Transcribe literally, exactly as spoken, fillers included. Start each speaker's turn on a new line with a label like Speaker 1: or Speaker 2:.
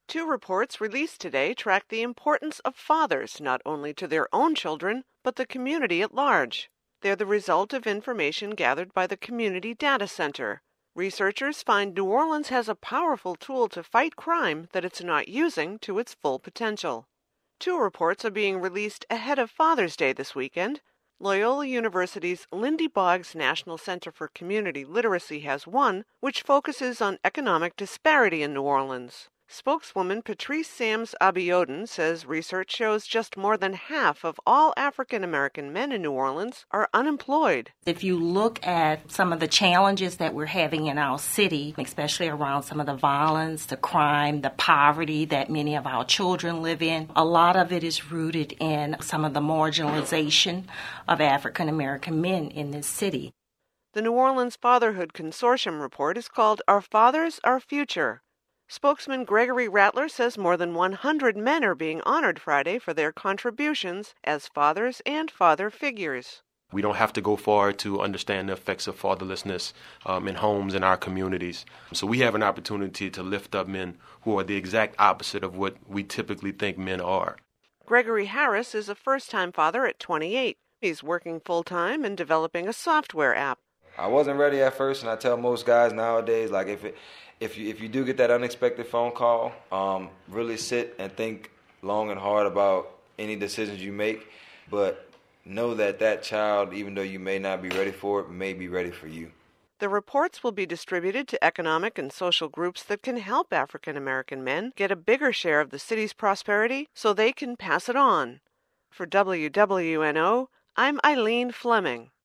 Speaker 1: Two reports released today track the importance of fathers not only to their own children, but the community at large. They're the result of information gathered by the Community Data Center. Researchers find New Orleans has a powerful tool to fight crime that it's not using to its full potential. Two reports are being released ahead of Father's Day this weekend. Loyola University's Lindy Boggs National Center for Community Literacy has one, which focuses on economic disparity in New Orleans. Spokeswoman Patrice Sams Abiodun says research shows just more than half of all African American men in New Orleans are unemployed.
Speaker 2: If you look at some of the challenges that we're having in our city, especially around some of the violence, the crime, the poverty that many of our children live in, a lot of it is rooted in some of the marginalization of African American men in this city.
Speaker 1: The New Orleans Fatherhood Consortium report is called Our Fathers, Our Future. Spokesman Gregory Rattler says more than one hundred men are being honored Friday for their contributions as fathers and father figures.
Speaker 3: We don't have to go far to understand the effects of fatherlessness um, in homes in our communities. So we have an opportunity to lift up men who are the exact opposite of what we typically think men are.
Speaker 1: Gregory Harris is a first-time father at twenty-eight. He's working full-time and developing a software app.
Speaker 4: I wasn't ready at first, and I tell most guys nowadays, like if it, if you if you do get that unexpected phone call, um, really sit and think long and hard about any decisions you make, but know that that child, even though you may not be ready for it, may be ready for you.
Speaker 1: The reports will be distributed to economic and social groups that can help African American men get a bigger share of the city's prosperity so they can pass it on. For W W N O, I'm Eileen Fleming.